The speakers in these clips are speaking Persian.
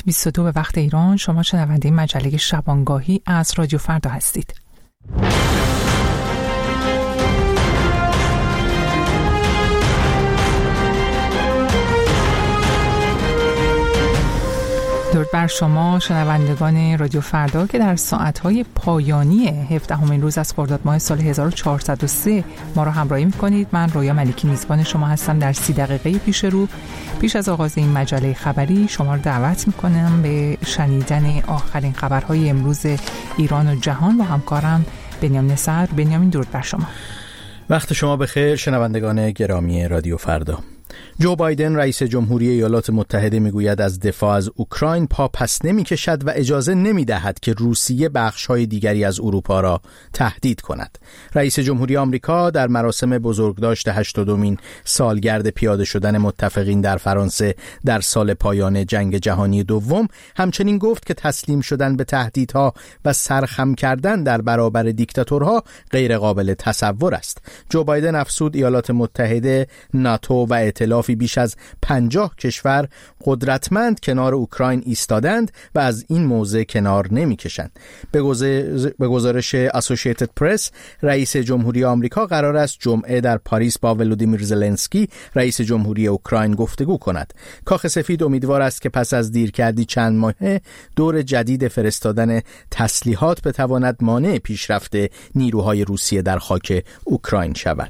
22 به وقت ایران. شما شنونده مجله شبانگاهی از رادیو فردا هستید. درود بر شما شنوندگان رادیو فردا که در ساعت‌های پایانی 17مین روز از خرداد ماه سال 1403 ما را همراهی می‌کنید. من رویا ملیکی میزبان شما هستم. در 30 دقیقه پیش از آغاز این مجله خبری شما را دعوت می‌کنم به شنیدن آخرین خبرهای امروز ایران و جهان با همکارم بنیامین صدر. بنیامین، درود بر شما. وقت شما بخیر شنوندگان گرامی رادیو فردا. جو بایدن رئیس جمهوری ایالات متحده میگوید از دفاع از اوکراین پا پس نمی‌کشد و اجازه نمی‌دهد که روسیه بخش‌های دیگری از اروپا را تهدید کند. رئیس جمهوری آمریکا در مراسم بزرگداشت 80مین سالگرد پیاده شدن متفقین در فرانسه در سال پایان جنگ جهانی دوم همچنین گفت که تسلیم شدن به تهدیدها و سرخم کردن در برابر دیکتاتورها غیر قابل تصور است. جو بایدن افزود ایالات متحده، ناتو و ائتلافی بیش از 50 کشور قدرتمند کنار اوکراین ایستادند و از این موضع کنار نمی‌کشند. به گزارش اسوسییتد پرس، رئیس جمهوری آمریکا قرار است جمعه در پاریس با ولودیمیر زلنسکی رئیس جمهوری اوکراین گفتگو کند. کاخ سفید امیدوار است که پس از دیرکردی چند ماهه دور جدید فرستادن تسلیحات بتواند مانع پیشرفت نیروهای روسیه در خاک اوکراین شود.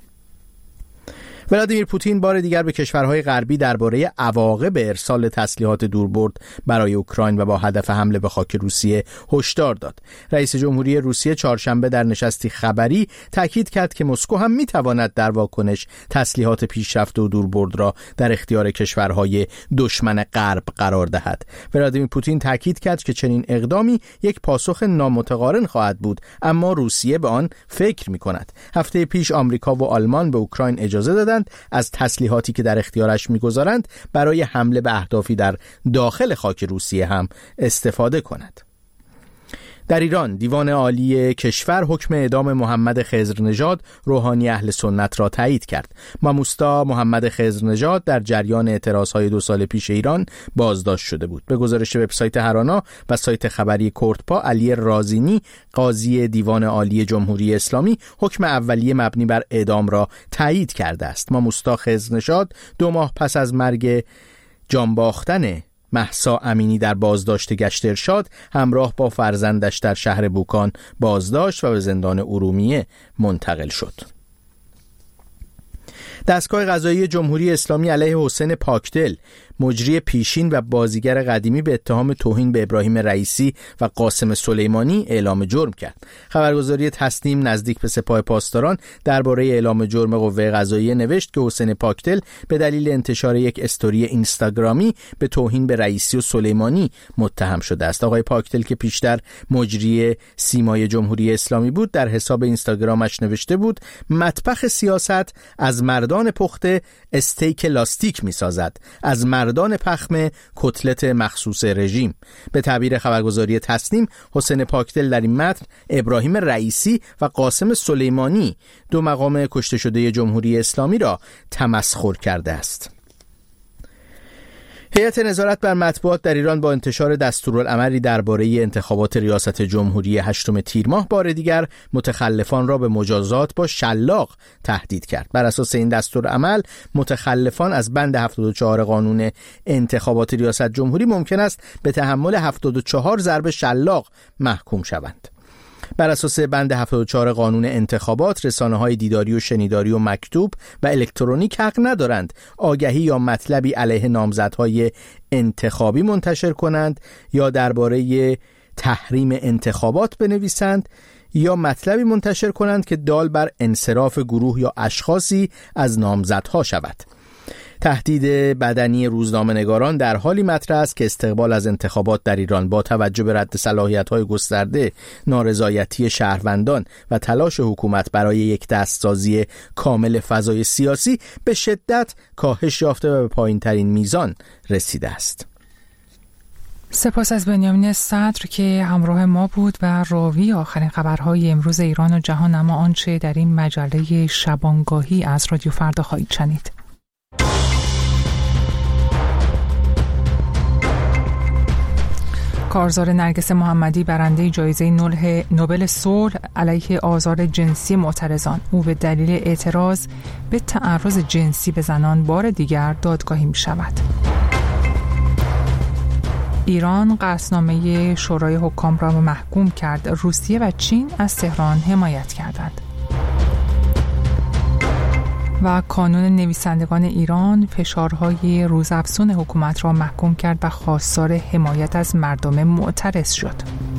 ولادیمیر پوتین بار دیگر به کشورهای غربی درباره عواقب ارسال تسلیحات دوربرد برای اوکراین و با هدف حمله به خاک روسیه هشدار داد. رئیس جمهوری روسیه چهارشنبه در نشستی خبری تاکید کرد که مسکو هم میتواند در واکنش تسلیحات پیشرفته و دوربرد را در اختیار کشورهای دشمن غرب قرار دهد. ولادیمیر پوتین تاکید کرد که چنین اقدامی یک پاسخ نامتقارن خواهد بود، اما روسیه به آن فکر می‌کند. هفته پیش آمریکا و آلمان به اوکراین اجازه دادند از تسلیحاتی که در اختیارش می‌گذارند برای حمله به اهدافی در داخل خاک روسیه هم استفاده کند. در ایران دیوان عالی کشور حکم اعدام محمد خضرنژاد روحانی اهل سنت را تایید کرد. ماموستا محمد خضرنژاد در جریان اعتراضهای 2 سال پیش ایران بازداشت شده بود. به گزارش وبسایت هرانا و سایت خبری کردپا، علی رازینی قاضی دیوان عالی جمهوری اسلامی حکم اولیه مبنی بر اعدام را تایید کرده است. ماموستا خضرنژاد 2 ماه پس از مرگ جانباختن مهسا امینی در بازداشت گشت ارشاد همراه با فرزندش در شهر بوکان بازداشت و به زندان ارومیه منتقل شد. دستگاه قضایی جمهوری اسلامی علیه حسین پاکدل، مجری پیشین و بازیگر قدیمی، به اتهام توهین به ابراهیم رئیسی و قاسم سلیمانی اعلام جرم کرد. خبرگزاری تصنیم نزدیک به سپاه پاسداران درباره اعلام جرم قوه قضاییه نوشت که حسین پاکدل به دلیل انتشار یک استوری اینستاگرامی به توهین به رئیسی و سلیمانی متهم شده است. آقای پاکدل که پیشتر مجری سیمای جمهوری اسلامی بود، در حساب اینستاگرامش نوشته بود: مطبخ سیاست از مردان پخته استیک لاستیک می‌سازد، از مردان پخم کتلت مخصوص رژیم. به تعبیر خبرگزاری تصنیم، حسین پاکدل در این متن ابراهیم رئیسی و قاسم سلیمانی، 2 مقام کشته شده جمهوری اسلامی را تمسخر کرده است. هیئت نظارت بر مطبوعات در ایران با انتشار دستورالعملی درباره انتخابات ریاست جمهوری 8 تیر ماه بار دیگر متخلفان را به مجازات با شلاق تهدید کرد. بر اساس این دستورالعمل متخلفان از بند 74 قانون انتخابات ریاست جمهوری ممکن است به تحمل 74 ضرب شلاق محکوم شوند. بر اساس بند 74 قانون انتخابات، رسانه‌های دیداری و شنیداری و مکتوب و الکترونیک حق ندارند آگهی یا مطلبی علیه نامزدهای انتخابی منتشر کنند یا درباره تحریم انتخابات بنویسند یا مطلبی منتشر کنند که دال بر انصراف گروه یا اشخاصی از نامزدها شود. تهدید بدنی روزنامه‌نگاران در حالی مطرح است که استقبال از انتخابات در ایران با توجه به رد صلاحیت‌های گسترده، نارضایتی شهروندان و تلاش حکومت برای یک دستسازی کامل فضای سیاسی به شدت کاهش یافته و به پایین‌ترین میزان رسیده است. سپاس از بنیامین صدر که همراه ما بود و راوی آخرین خبرهای امروز ایران و جهان، اما آنچه در این مجله شبانگاهی از رادیو فردا خواهید شنید. کارزار نرگس محمدی برنده جایزه نوبل صلح علیه آزار جنسی معترضان، او به دلیل اعتراض به تعرض جنسی به زنان بار دیگر دادگاهی می شود. ایران قصدنامه شورای حکام را محکوم کرد. روسیه و چین از تهران حمایت کردند. و کانون نویسندگان ایران فشارهای روزافزون حکومت را محکوم کرد و خواستار حمایت از مردم معترض شد.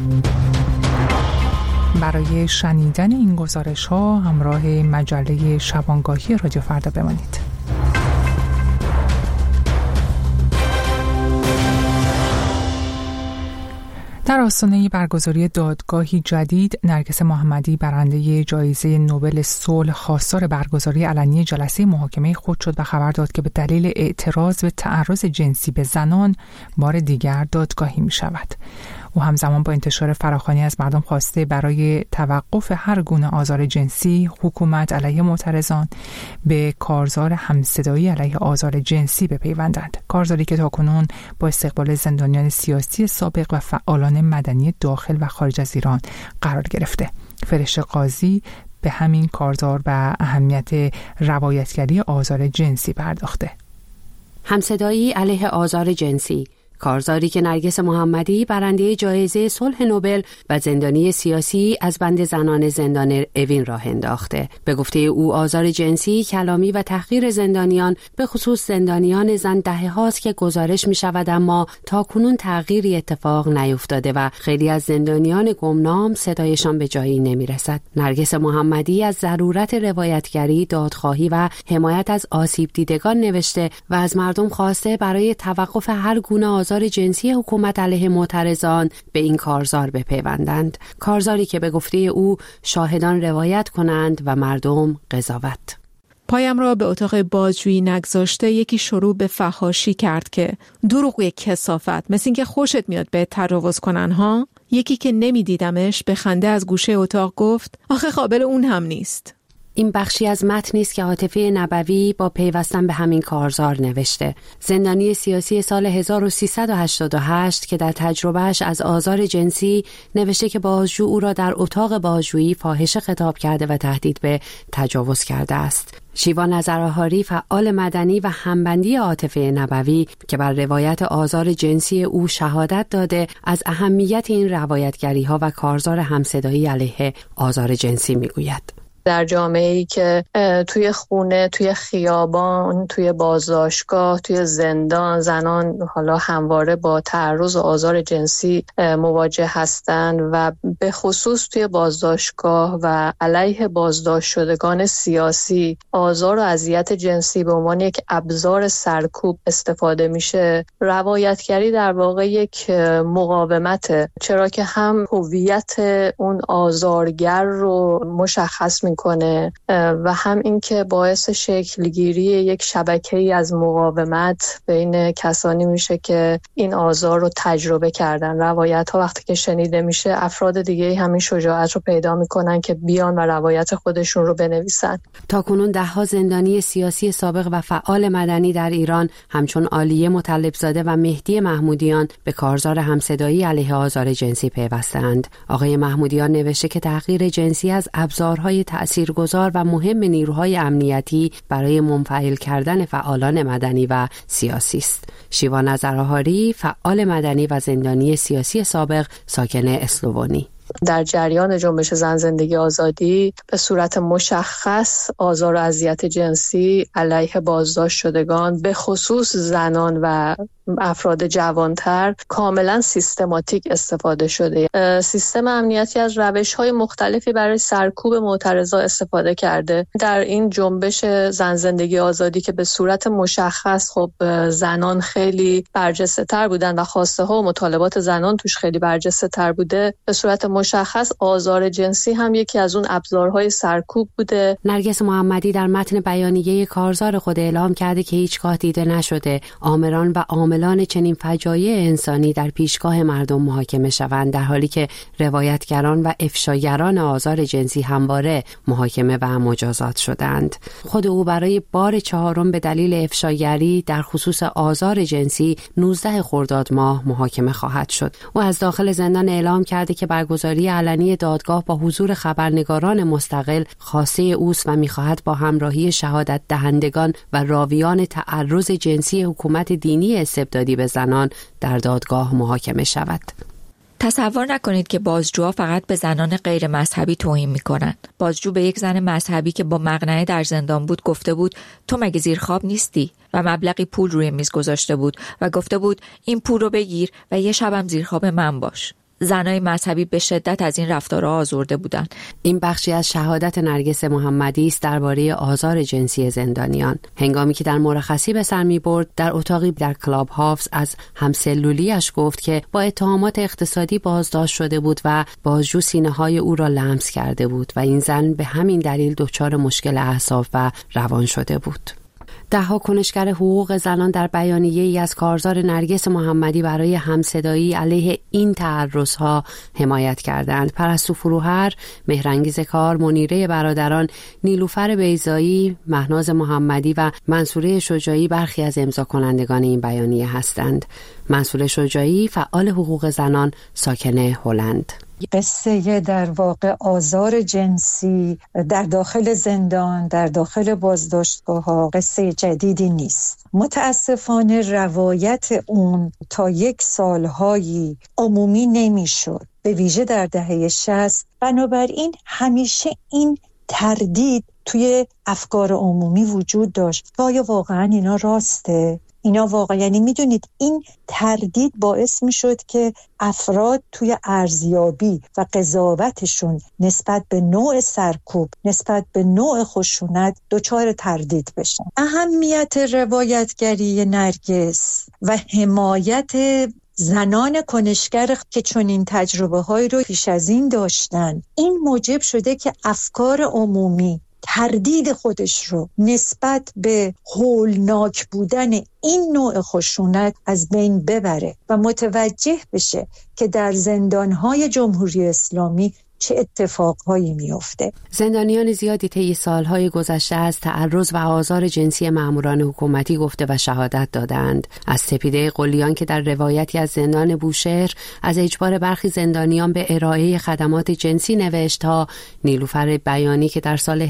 برای شنیدن این گزارش ها همراه مجله شبانگاهی رادیو فردا بمانید. در آستانه برگزاری دادگاهی جدید، نرگس محمدی برنده جایزه نوبل صلح خواستار برگزاری علنی جلسه محاکمه خود شد و خبر داد که به دلیل اعتراض به تعرض جنسی به زنان بار دیگر دادگاهی می شود. او همزمان با انتشار فراخوانی از مردم خواسته برای توقف هر گونه آزار جنسی حکومت علیه معترضان به کارزار همصدایی علیه آزار جنسی بپیوندند. کارزاری که تاکنون با استقبال زندانیان سیاسی سابق و فعالان مدنی داخل و خارج از ایران قرار گرفته. فرشته قاضی به همین کارزار و اهمیت روایتگری آزار جنسی پرداخته. همصدایی علیه آزار جنسی، کارزاری که نرگس محمدی برنده جایزه صلح نوبل و زندانی سیاسی از بند زنان زندان اوین راه انداخته. به گفته او آزار جنسی، کلامی و تحقیر زندانیان، به خصوص زندانیان زن، دهه‌هاست که گزارش می شود، اما تاکنون تغییری اتفاق نیفتاده و خیلی از زندانیان گمنام صدایشان به جایی نمی رسد. نرگس محمدی از ضرورت روایتگری، دادخواهی و حمایت از آسیب دیدگان نوشته و از مردم خواسته برای توقف هر گونه آزار جنسی حکومت علیه معترضان به این کارزار بپیوندند. کارزاری که به گفته او شاهدان روایت کنند و مردم قضاوت. پایم را به اتاق بازجویی نگذاشته یکی شروع به فحاشی کرد که دروغ یک کثافت، مثل این که خوشت میاد به تجاوز کنن ها. یکی که نمیدیدمش به خنده از گوشه اتاق گفت آخه قابل اون هم نیست. این بخشی از متنی است که عاطفه نبوی با پیوستن به همین کارزار نوشته. زندانی سیاسی سال 1388 که در تجربهش از آزار جنسی نوشته که بازجو او را در اتاق بازجویی فاحشه خطاب کرده و تهدید به تجاوز کرده است. شیوا نظرآهاری، فعال مدنی و همبندی عاطفه نبوی که بر روایت آزار جنسی او شهادت داده، از اهمیت این روایتگری‌ها و کارزار همصدایی علیه آزار جنسی میگوید. در جامعه‌ای که توی خونه، توی خیابان، توی بازداشتگاه، توی زندان زنان حالا همواره با تعرض و آزار جنسی مواجه هستند و به خصوص توی بازداشتگاه و علیه بازداشت شدگان سیاسی آزار و اذیت جنسی به عنوان یک ابزار سرکوب استفاده میشه، روایتگری در واقع یک مقاومته، چرا که هم هویت اون آزارگر رو مشخص میکنه و هم این که باعث شکلگیری یک شبکه‌ای از مقاومت بین کسانی میشه که این آزار رو تجربه کردن. روایت ها وقتی که شنیده میشه، افراد دیگه همین شجاعت رو پیدا میکنن که بیان و روایت خودشون رو بنویسن. تاکنون 10 زندانی سیاسی سابق و فعال مدنی در ایران همچون عالیه مطلبزاده و مهدی محمودیان به کارزار همصدایی علیه آزار جنسی پیوستند. آقای محمودیان نوشته که تحقیر جنسی از ابزارهای تأثیرگذار و مهم نیروهای امنیتی برای منفعل کردن فعالان مدنی و سیاسی است. شیوا نظرآهاری، فعال مدنی و زندانی سیاسی سابق، ساکن اسلوونی: در جریان جنبش زن زندگی آزادی به صورت مشخص آزار و اذیت جنسی علیه بازداشت شدگان، به خصوص زنان و افراد جوانتر، کاملا سیستماتیک استفاده شده. سیستم امنیتی از روش‌های مختلفی برای سرکوب معترضا استفاده کرده. در این جنبش زن زندگی آزادی که به صورت مشخص خب زنان خیلی برجسته‌تر بودن و خواسته ها و مطالبات زنان توش خیلی برجسته‌تر بوده، به صورت مشخص آزار جنسی هم یکی از اون ابزارهای سرکوب بوده. نرگس محمدی در متن بیانیه کارزار خود اعلام کرده که هیچگاه دیده نشده آمران و عاملان عاملان چنین فجایع انسانی در پیشگاه مردم محاکمه شوند، در حالی که روایتگران و افشاگران آزار جنسی همواره محاکمه و مجازات شدند. خود او برای بار 4 به دلیل افشاگری در خصوص آزار جنسی 19 خرداد ماه محاکمه خواهد شد. او از داخل زندان اعلام کرده که برگزاری علنی دادگاه با حضور خبرنگاران مستقل خواسته اوست و می‌خواهد با همراهی شهادت دهندگان و راویان تعرض جنسی حکومت دینی استبدادی به زنان در دادگاه محاکمه شود. تصور نکنید که بازجوها فقط به زنان غیر مذهبی توهین می‌کنند. بازجو به یک زن مذهبی که با مقنعه در زندان بود گفته بود تو مگه زیر خواب نیستی؟ و مبلغی پول روی میز گذاشته بود و گفته بود این پول رو بگیر و یه شبم زیر خواب من باش. زنای مذهبی به شدت از این رفتارها آزرده بودند. این بخشی از شهادت نرگس محمدی است درباره آزار جنسی زندانیان. هنگامی که در مرخصی به سر می‌برد، در اتاقی در کلاب هاوس از همسلولیش گفت که با اتهامات اقتصادی بازداشت شده بود و بازجو سینه‌های او را لمس کرده بود و این زن به همین دلیل دچار مشکل اعصاب و روان شده بود. ده‌ها کنشگر حقوق زنان در بیانیه‌ای از کارزار نرگس محمدی برای همصدایی علیه این تعرض‌ها حمایت کردند. پرستو فروهر، مهرانگیز کار، منیره برادران، نیلوفر بیضایی، مهناز محمدی و منصوره شجاعی برخی از امضا کنندگان این بیانیه هستند. منصوره شجاعی فعال حقوق زنان، ساکن هلند. قصه در واقع آزار جنسی در داخل زندان، در داخل بازداشتگاه‌ها قصه جدیدی نیست. متاسفانه روایت اون تا یک سالهایی عمومی نمیشد، به ویژه در دهه 60. بنابراین همیشه این تردید توی افکار عمومی وجود داشت. آیا واقعا اینا راسته؟ اینا واقعا، یعنی میدونید این تردید باعث میشد که افراد توی ارزیابی و قضاوتشون نسبت به نوع سرکوب، نسبت به نوع خشونت دچار تردید بشن. اهمیت روایتگری نرگس و حمایت زنان کنشگر که چنین تجربه‌هایی رو پیش از این داشتن، این موجب شده که افکار عمومی تردید خودش رو نسبت به هولناک بودن این نوع خشونت از بین ببره و متوجه بشه که در زندان‌های جمهوری اسلامی چه اتفاقهایی میفته. زندانیان زیادی طی سالهای گذشته از تعرض و آزار جنسی ماموران حکومتی گفته و شهادت دادند. از سپیده قلیان که در روایتی از زندان بوشهر از اجبار برخی زندانیان به ارائه خدمات جنسی نوشت تا نیلوفر بیانی که در سال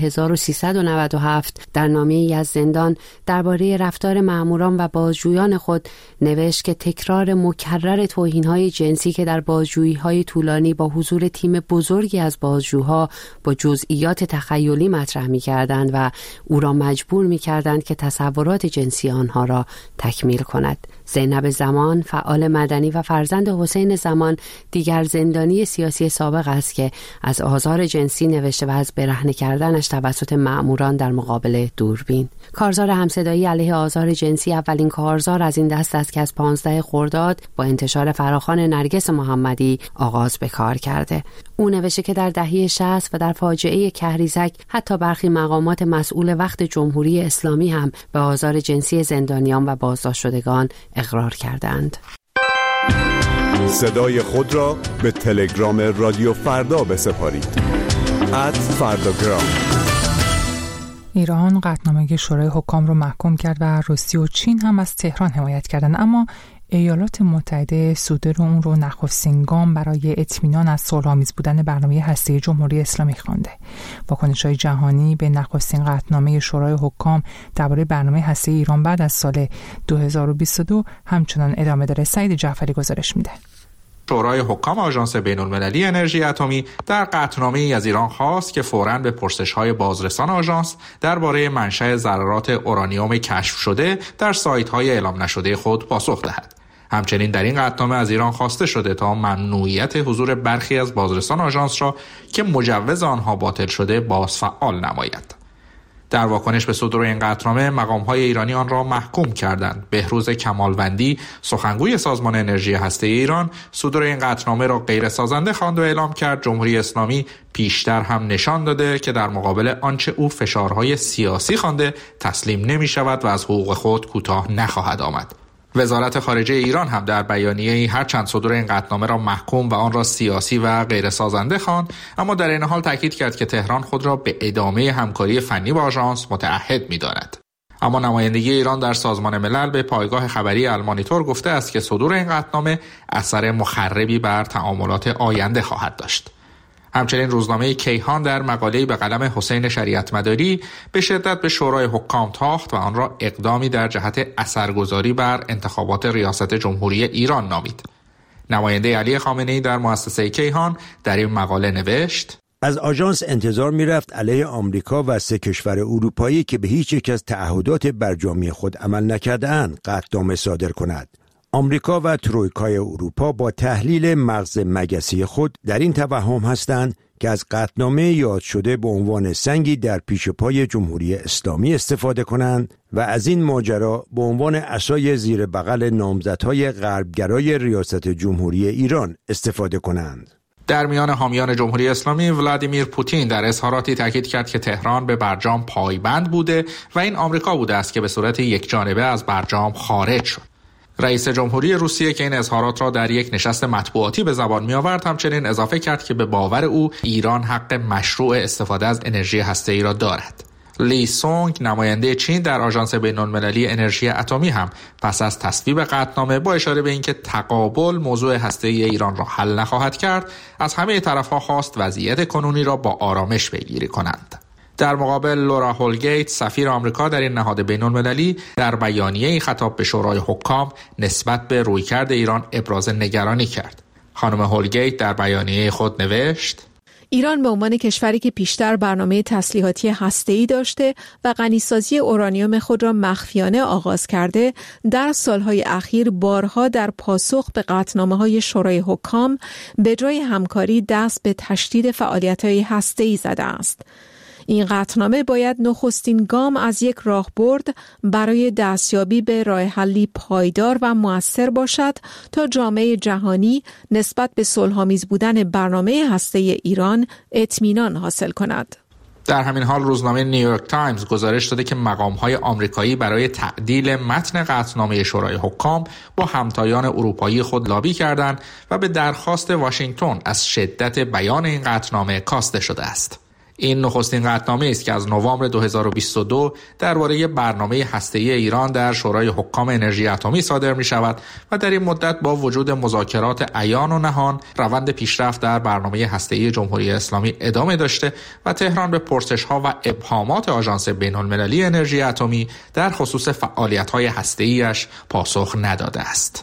1397 در نامه‌ای از زندان درباره رفتار ماموران و بازجویان خود نوشت که تکرار مکرر توهین‌های جنسی که در بازجویی‌های طولانی با حضور تیم بزرگی از بازجوها با جزئیات تخیلی مطرح می‌کردند و او را مجبور می‌کردند که تصورات جنسی آنها را تکمیل کند. زینب زمان، فعال مدنی و فرزند حسین زمان، دیگر زندانی سیاسی سابق است که از آزار جنسی نوشته و از برهنه کردنش توسط مأموران در مقابل دوربین. کارزار همصدایی علیه آزار جنسی اولین کارزار از این دست است که از 15 خرداد با انتشار فراخوان نرگس محمدی آغاز به کار کرده. او نوشته که در دهه 60 و در فاجعه کهریزک حتی برخی مقامات مسئول وقت جمهوری اسلامی هم به آزار جنسی زندانیان و بازداشت شدگان اقرار کردند. صدای خود را به تلگرام رادیو فردا بسپارید. @فرداگرام. ایران قطعنامه شورای حکام رو محکوم کرد و روسیه و چین هم از تهران حمایت کردند، اما ایالات متحده صدور اون رو نخستین گام برای اطمینان از صلح‌آمیز بودن برنامه هسته‌ای جمهوری اسلامی خوانده. واکنش‌های جهانی به نخستین قطعنامه شورای حکام درباره برنامه هسته‌ای ایران بعد از سال 2022 همچنان ادامه داره. سعید جعفری گزارش میده. شورای حکام آژانس بین‌المللی انرژی اتمی در قطعنامه‌ای از ایران خواست که فوراً به پرسش‌های بازرسان آژانس درباره منشأ ذرات اورانیوم کشف شده در سایت‌های اعلام نشده خود پاسخ دهد. همچنین در این قطعنامه از ایران خواسته شده تا ممنوعیت حضور برخی از بازرسان آژانس را که مجوز آنها باطل شده بازفعال نماید. در واکنش به صدور این قطعنامه مقام‌های ایرانی آن را محکوم کردند. بهروز کمالوندی، سخنگوی سازمان انرژی هسته‌ای ایران، صدور این قطعنامه را غیر سازنده خواند و اعلام کرد جمهوری اسلامی پیشتر هم نشان داده که در مقابل آنچه او فشارهای سیاسی خوانده تسلیم نمی‌شود و از حقوق خود کوتاه نخواهد آمد. وزارت خارجه ایران هم در بیانیه‌ای هرچند صدور این قطعنامه را محکوم و آن را سیاسی و غیر سازنده خواند، اما در این حال تاکید کرد که تهران خود را به ادامه همکاری فنی با آژانس متعهد می‌داند. اما نمایندگی ایران در سازمان ملل به پایگاه خبری المانیتور گفته است که صدور این قطعنامه اثر مخربی بر تعاملات آینده خواهد داشت. همچنین روزنامه کیهان در مقاله‌ای به قلم حسین شریعت مداری به شدت به شورای حکام تاخت و آن را اقدامی در جهت اثرگذاری بر انتخابات ریاست جمهوری ایران نامید. نماینده علی خامنه‌ای در مؤسسه کیهان در این مقاله نوشت: از آژانس انتظار می‌رفت علیه آمریکا و 3 کشور اروپایی که به هیچ یک از تعهدات برجامی خود عمل نکرده‌اند قطعنامه صادر کند. آمریکا و ترویکای اروپا با تحلیل مغز مگسی خود در این توهم هستند که از قطعنامه یاد شده به عنوان سنگی در پیش پای جمهوری اسلامی استفاده کنند و از این ماجرا به عنوان عصای زیر بغل نامزدهای غربگرای ریاست جمهوری ایران استفاده کنند. در میان حامیان جمهوری اسلامی ولادیمیر پوتین در اظهاراتی تاکید کرد که تهران به برجام پایبند بوده و این آمریکا بوده است که به صورت یکجانبه از برجام خارج شد. رئیس جمهوری روسیه که این اظهارات را در یک نشست مطبوعاتی به زبان می آورد همچنین اضافه کرد که به باور او ایران حق مشروع استفاده از انرژی هسته‌ای را دارد. لی سونگ نماینده چین در آژانس بین‌المللی انرژی اتمی هم پس از تصویب قطعنامه با اشاره به اینکه تقابل موضوع هسته‌ای ایران را حل نخواهد کرد از همه طرف‌ها خواست وضعیت کنونی را با آرامش پیگیری کنند. در مقابل لورا هولگیت سفیر آمریکا در این نهاد بین‌المللی در بیانیه‌ای خطاب به شورای حکام نسبت به رویکرد ایران ابراز نگرانی کرد. خانم هولگیت در بیانیه خود نوشت: ایران به عنوان کشوری که پیشتر برنامه تسلیحاتی هسته‌ای داشته و غنیسازی اورانیوم خود را مخفیانه آغاز کرده، در سالهای اخیر بارها در پاسخ به قطعنامه‌های شورای حکام به جای همکاری دست به تشدید فعالیت‌های هسته‌ای زده است. این قطعنامه باید نخستین گام از یک راهبرد برای دستیابی به راه حلی پایدار و مؤثر باشد تا جامعه جهانی نسبت به صلح‌آمیز بودن برنامه هسته‌ای ایران اطمینان حاصل کند. در همین حال روزنامه نیویورک تایمز گزارش داده که مقام‌های آمریکایی برای تعدیل متن قطعنامه شورای حکام با همتایان اروپایی خود لابی کردند و به درخواست واشنگتن از شدت بیان این قطعنامه کاسته شده است. این نخستین قطعنامه است که از نوامبر 2022 درباره برنامه هسته‌ای ایران در شورای حکام انرژی اتمی صادر می شود و در این مدت با وجود مذاکرات عیان و نهان روند پیشرفت در برنامه هسته‌ای جمهوری اسلامی ادامه داشته و تهران به پرسش‌ها و ابهامات آژانس بین‌المللی انرژی اتمی در خصوص فعالیت‌های هسته‌ایش پاسخ نداده است.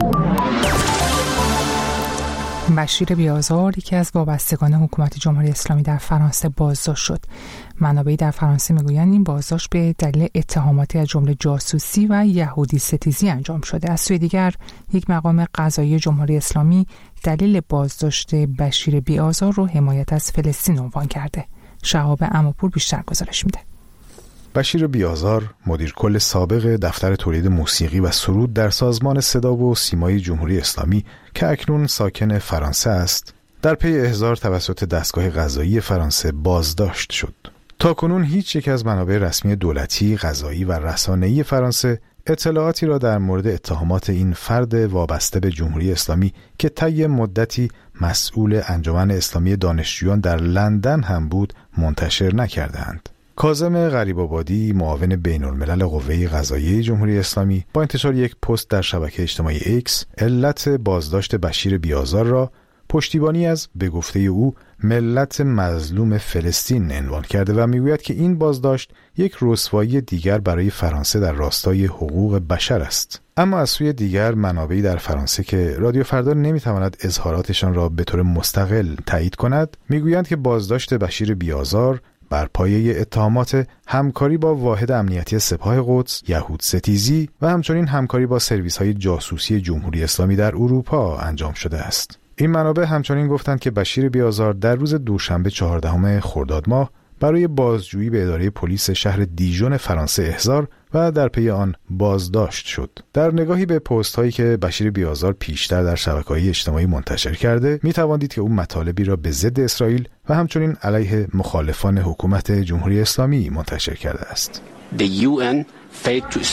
بشیر بیازار یکی از وابستگان حکومت جمهوری اسلامی در فرانسه بازداشت شد. منابعی در فرانسه میگویند این بازداشت به دلیل اتهاماتی از جمله جاسوسی و یهودی ستیزی انجام شده. از سوی دیگر یک مقام قضایی جمهوری اسلامی دلیل بازداشت بشیر بیازار رو حمایت از فلسطین عنوان کرده. شهاب عموپور بیشتر گزارش میده. بشیر بیازار مدیر کل سابق دفتر تولید موسیقی و سرود در سازمان صدا و سیمای جمهوری اسلامی که اکنون ساکن فرانسه است، در پی احضار توسط دستگاه قضایی فرانسه بازداشت شد. تاکنون هیچ یک از منابع رسمی دولتی، قضایی و رسانه‌ای فرانسه اطلاعاتی را در مورد اتهامات این فرد وابسته به جمهوری اسلامی که طی مدتی مسئول انجمن اسلامی دانشجویان در لندن هم بود منتشر نکردند. کاظم غریب‌آبادی معاون بین‌الملل قوه قضاییه جمهوری اسلامی با انتشار یک پست در شبکه اجتماعی ایکس علت بازداشت بشیر بیازار را پشتیبانی از به گفته او ملت مظلوم فلسطین عنوان کرده و میگوید که این بازداشت یک رسوایی دیگر برای فرانسه در راستای حقوق بشر است. اما از سوی دیگر منابعی در فرانسه که رادیو فردا نمیتواند اظهاراتشان را به طور مستقل تایید کند میگویند که بازداشت بشیر بیازار بر پایه اتهامات همکاری با واحد امنیتی سپاه قدس، یهود ستیزی و همچنین همکاری با سرویس‌های جاسوسی جمهوری اسلامی در اروپا انجام شده است. این منابع همچنین گفتند که بشیر بیازار در روز دوشنبه 14 خرداد ماه برای بازجویی به اداره پلیس شهر دیژون فرانسه احضار و در پی آن بازداشت شد. در نگاهی به پست هایی که بشیر بیازار پیشتر در شبکه‌های اجتماعی منتشر کرده، می‌توان دید که او مطالبی را به ضد اسرائیل و همچنین علیه مخالفان حکومت جمهوری اسلامی منتشر کرده است. The UN failed to stop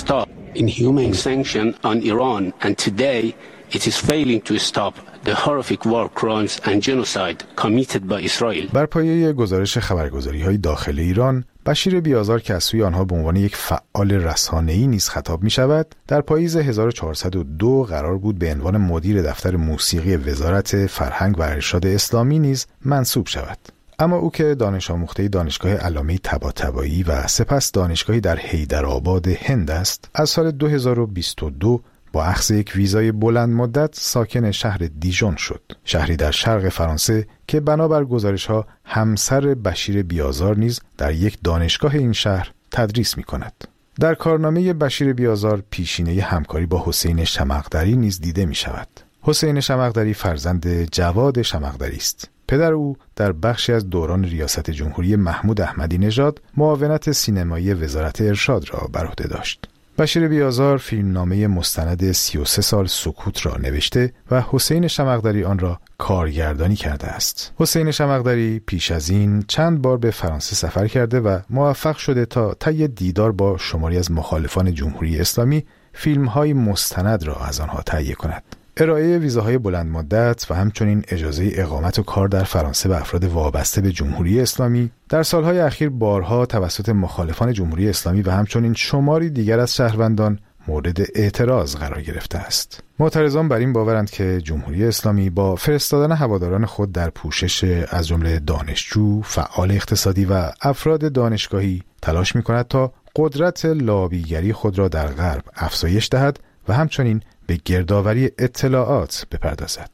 inhumane sanction on Iran and today it is failing to stop the horrific war crimes and genocide committed by Israel. بر پایه گزارش خبرگزاری‌های داخل ایران، بشیر بیازار که از سوی آنها به عنوان یک فعال رسانه‌ای نیز خطاب می‌شود، در پاییز 1402 قرار بود به عنوان مدیر دفتر موسیقی وزارت فرهنگ و ارشاد اسلامی نیز منصوب شود. اما او که دانش آموخته دانشگاه علامه طباطبایی و سپس دانشگاهی در حیدرآباد هند است، از سال 2022 با اخذ یک ویزای بلند مدت ساکن شهر دیژون شد، شهری در شرق فرانسه که بنابر گزارش‌ها همسر بشیر بیازار نیز در یک دانشگاه این شهر تدریس می‌کند. در کارنامه بشیر بیازار پیشینه همکاری با حسین شمقدری نیز دیده می‌شود. حسین شمقدری فرزند جواد شمقدری است. پدر او در بخشی از دوران ریاست جمهوری محمود احمدی نژاد معاونت سینمایی وزارت ارشاد را بر عهده داشت. بشیر بیازار فیلمنامه مستند 33 سال سکوت را نوشته و حسین شمقدری آن را کارگردانی کرده است. حسین شمقدری پیش از این چند بار به فرانسه سفر کرده و موفق شده تا طی دیدار با شماری از مخالفان جمهوری اسلامی فیلم‌های مستند را از آنها تهیه کند. ارائه ویزاهای بلند مدت و همچنین اجازه اقامت و کار در فرانسه به افراد وابسته به جمهوری اسلامی در سالهای اخیر بارها توسط مخالفان جمهوری اسلامی و همچنین شماری دیگر از شهروندان مورد اعتراض قرار گرفته است. معترضان بر این باورند که جمهوری اسلامی با فرستادن هواداران خود در پوشش از جمله دانشجو، فعال اقتصادی و افراد دانشگاهی تلاش می‌کند تا قدرت لابیگری خود را در غرب افزایش دهد و همچنین به گردآوری اطلاعات بپردازد.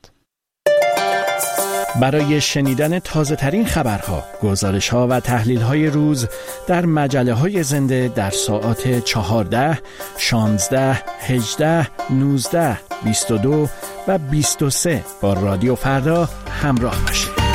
برای شنیدن تازه ترین خبرها، گزارش‌ها و تحلیل‌های روز در مجله‌های زنده در ساعات 14، 16، 18، 19، 22 و 23 با رادیو فردا همراه باشید.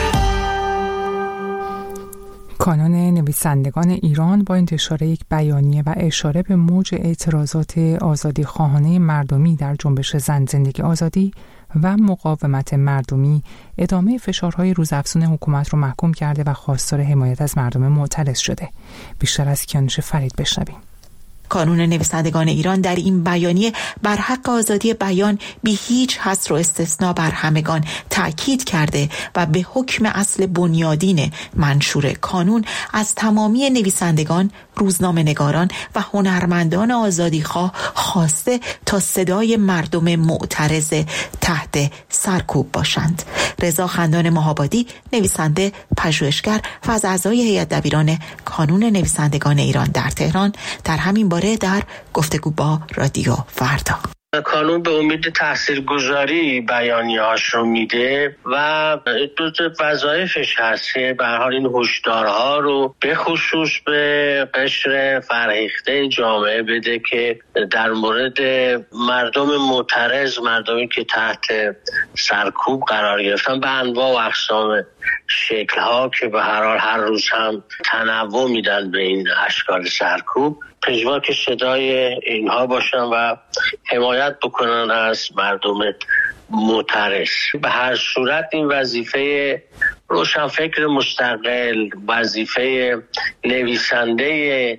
کانون نویسندگان ایران با انتشار یک بیانیه و اشاره به موج اعتراضات آزادی خواهانه مردمی در جنبش زن زندگی آزادی و مقاومت مردمی ادامه فشارهای روزافزون حکومت رو محکوم کرده و خواستار حمایت از مردم معترض شده. بیشتر از کیانوش فرید بشنویم. کانون نویسندگان ایران در این بیانیه بر حق آزادی بیان بی هیچ حصر و استثنا بر همگان تأکید کرده و به حکم اصل بنیادین منشور کانون از تمامی نویسندگان، روزنامه‌نگاران و هنرمندان آزادیخواه خواسته تا صدای مردم معترض تحت سرکوب باشند. رضا خندان مهابادی، نویسنده، پژوهشگر و از اعضای هیئت دبیران کانون نویسندگان ایران در تهران در همین باره در گفتگو با رادیو فردا. کانون به امید تاثیرگذاری بیانیه‌هاش رو میده و جز وظایفش هست که به هر حال این هشدارها رو به خصوص به قشر فرهیخته جامعه بده که در مورد مردم معترض، مردمی که تحت سرکوب قرار گرفتن به انواع و اقسام شکل‌ها که به هر حال هر روز هم تنوع میدن به این اشکال سرکوب، پژواک صدای اینها باشن و حمایت بکنن از مردم معترض. به هر صورت این وظیفه روشنفکر مستقل، وظیفه نویسنده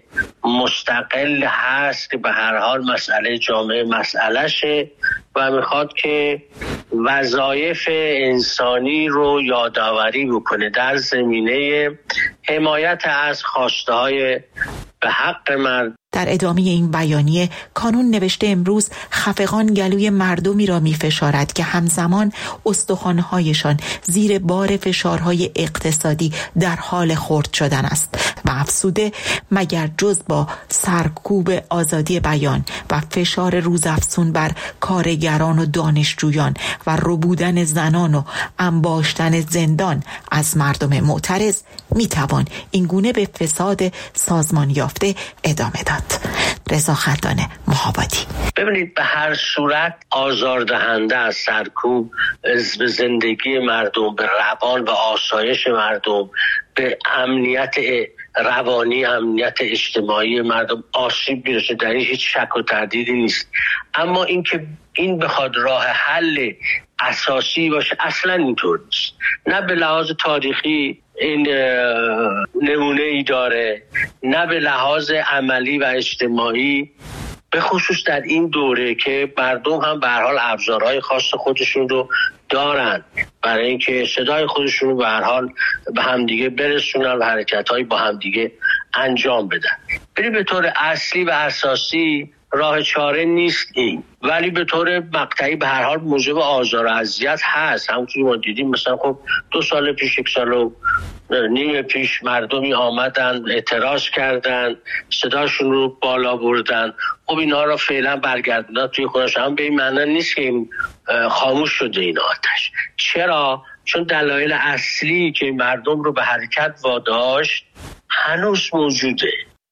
مستقل هست که به هر حال مسئله جامعه مسئلهشه و میخواد که وظایف انسانی رو یادآوری بکنه در زمینه حمایت از خواسته‌های به حق مرد. در ادامه این بیانیه کانون نوشته امروز خفقان گلوی مردمی را می فشارد که همزمان استخوان‌هایشان زیر بار فشارهای اقتصادی در حال خرد شدن است و افسوده مگر جز با سرکوب آزادی بیان و فشار روزافزون بر کارگران و دانشجویان و ربودن زنان و انباشتن زندان از مردم معترض می توان این گونه به فساد سازمان یافته ادامه داد. رضا خندان مهابادی. ببینید به هر صورت آزاردهنده از سرکوب به زندگی مردم، به روان و آسایش مردم، به امنیت روانی، امنیت اجتماعی مردم آسیب میرسه، در این هیچ شک و تردیدی نیست. اما اینکه این بخواد راه حل اساسی باشه اصلا اینطور نیست. نه به لحاظ تاریخی این نمونه ای داره، نه به لحاظ عملی و اجتماعی به خصوص در این دوره که مردم هم به هر حال ابزارهای خاص خودشون رو دارن برای اینکه صدای خودشون رو به هر حال به همدیگه برسونن و حرکت‌های با همدیگه انجام بدن. ولی به طور اصلی و اساسی راه چاره نیست این، ولی به طور مقطعی به هر حال موجب آزار و اذیت هست. همونطوری ما دیدیم مثلا خب 2 سال پیش 1.5 سال پیش مردمی آمدن اعتراض کردن، صداشون رو بالا بردن. خب اینها رو فعلا برگردوندن توی خودش، هم به این معنی نیست که این خاموش شده این آتش. چرا؟ چون دلایل اصلی که مردم رو به حرکت واداشت هنوز موجوده.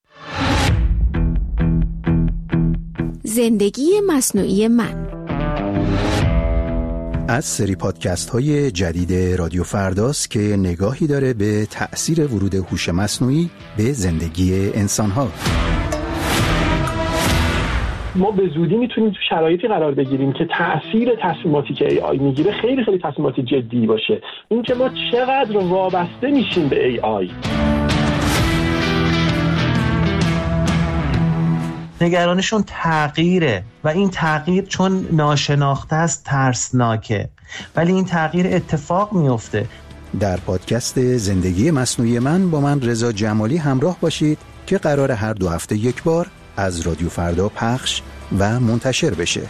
زندگی مصنوعی من از سری پادکست های جدید رادیو فرداست که نگاهی داره به تأثیر ورود هوش مصنوعی به زندگی انسان ها. ما به زودی میتونیم تو شرایطی قرار بگیریم که تأثیر تصمیماتی که AI میگیره خیلی خیلی تصمیمات جدی باشه. این که ما چقدر وابسته میشیم به AI. نگرانشون تغییره و این تغییر چون ناشناخته است ترسناکه، ولی این تغییر اتفاق میفته. در پادکست زندگی مصنوعی من با من رضا جمالی همراه باشید که قرار هر 2 هفته یک بار از رادیو فردا پخش و منتشر بشه.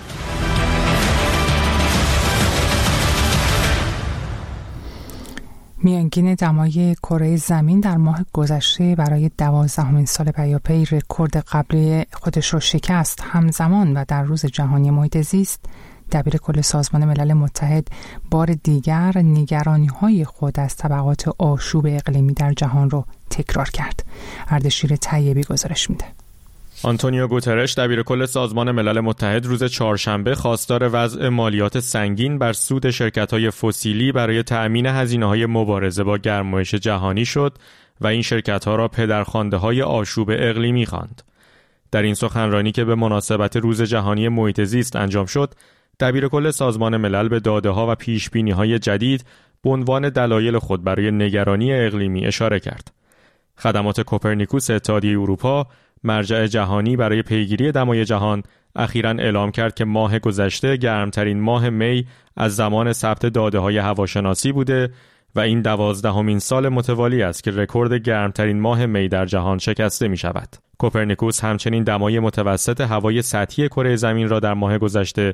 میانگین دمای کره زمین در ماه گذشته برای 12مین سال پیاپی رکورد قبلی خودش رو شکست. همزمان و در روز جهانی محیط زیست، دبیر کل سازمان ملل متحد بار دیگر نگرانی‌های خود از طبقات آشوب اقلیمی در جهان رو تکرار کرد. اردشیر طیبی گزارش میده. آنتونیو گوترش دبیر کل سازمان ملل متحد روز چهارشنبه خواستار وضع مالیات سنگین بر سود شرکت‌های فسیلی برای تأمین هزینه‌های مبارزه با گرمایش جهانی شد و این شرکت‌ها را پدرخوانده‌های آشوب اقلیمی خواند. در این سخنرانی که به مناسبت روز جهانی محیط زیست انجام شد، دبیر کل سازمان ملل به داده‌ها و پیش‌بینی‌های جدید به عنوان دلایل خود برای نگرانی اقلیمی اشاره کرد. خدمات کوپرنیکوس اتحادیه اروپا، مرجع جهانی برای پیگیری دمای جهان، اخیراً اعلام کرد که ماه گذشته گرمترین ماه می از زمان ثبت داده‌های هواشناسی بوده و این 12مین سال متوالی است که رکورد گرمترین ماه می در جهان شکسته می شود. کوپرنیکوس همچنین دمای متوسط هوای سطحی کره زمین را در ماه گذشته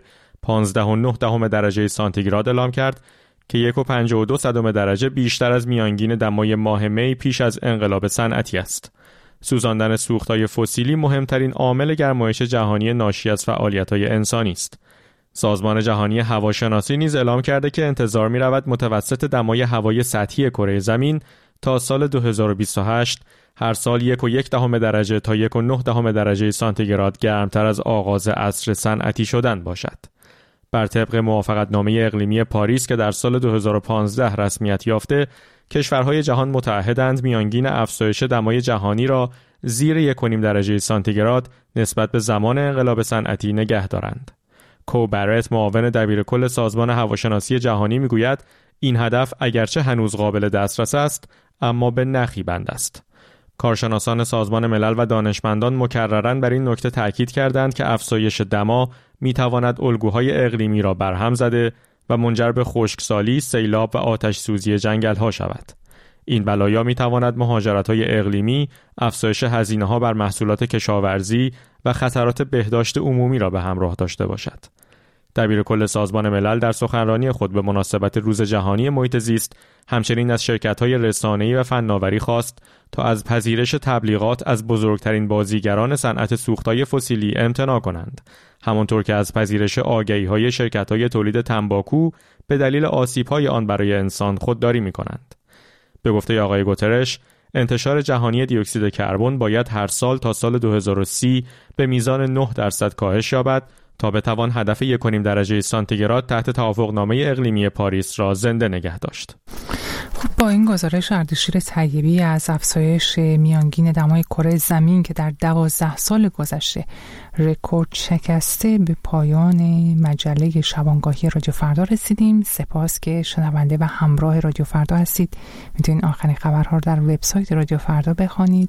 15.9 درجه سانتیگراد اعلام کرد که 1.52 درجه بیشتر از میانگین دمای ماه می پیش از انقلاب صنعتی است. سوزاندن سوخت‌های فسیلی مهمترین عامل گرمایش جهانی ناشی از فعالیت‌های انسانی است. سازمان جهانی هواشناسی نیز اعلام کرده که انتظار می‌رود متوسط دمای هوای سطحی کره زمین تا سال 2028 هر سال 1.1 درجه تا 1.9 درجه سانتیگراد گرمتر از آغاز عصر صنعتی شدن باشد. بر طبق موافقتنامه اقلیمی پاریس که در سال 2015 رسمیت یافته، کشورهای جهان متعهدند میانگین افزایش دمای جهانی را زیر 1.5 درجه سانتیگراد نسبت به زمان انقلاب صنعتی نگه دارند. کو برت، معاون دبیر کل سازمان هواشناسی جهانی، میگوید این هدف اگرچه هنوز قابل دسترس است، اما به نخی بند است. کارشناسان سازمان ملل و دانشمندان مکرراً بر این نکته تاکید کردند که افزایش دما میتواند الگوهای اقلیمی را برهم زده و منجر به خشکسالی، سیلاب و آتش سوزی جنگل‌ها شود. این بلایا میتواند مهاجرت‌های اقلیمی، افزایش هزینه‌ها بر محصولات کشاورزی و خطرات بهداشت عمومی را به همراه داشته باشد. دبیر کل سازمان ملل در سخنرانی خود به مناسبت روز جهانی محیط زیست همچنین از شرکت‌های رسانه‌ای و فناوری خواست تا از پذیرش تبلیغات از بزرگترین بازیگران صنعت سوخت‌های فسیلی امتناع کنند، همانطور که از پذیرش آگهی‌های شرکت‌های تولید تنباکو به دلیل آسیب‌های آن برای انسان خودداری می‌کنند. به گفته آقای گوترش، انتشار جهانی دی اکسید کربن باید هر سال تا سال 2030 به میزان 9% کاهش یابد تا بتوان هدف 1.5 درجه سانتیگراد تحت توافقنامه اقلیمی پاریس را زنده نگه داشت. خب با این گزارش اردشیر طیبی از افزایش میانگین دمای کره زمین که در 12 سال گذشته رکورد شکسته به پایان مجله شبانگاهی رادیو فردا رسیدیم. سپاس که شنونده و همراه رادیو فردا هستید. میتونید آخرین خبرها رو در وبسایت رادیو فردا بخوانید.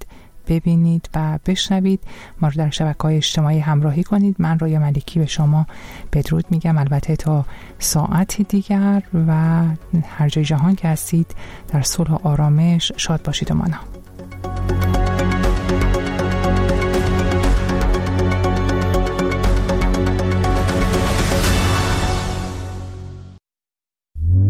ببینید و بشنوید. ما رو در شبکه‌های اجتماعی همراهی کنید. من رویا ملیکی به شما بدرود میگم، البته تا ساعتی دیگر، و هر جای جهان که هستید در صلح و آرامش شاد باشید و مانا.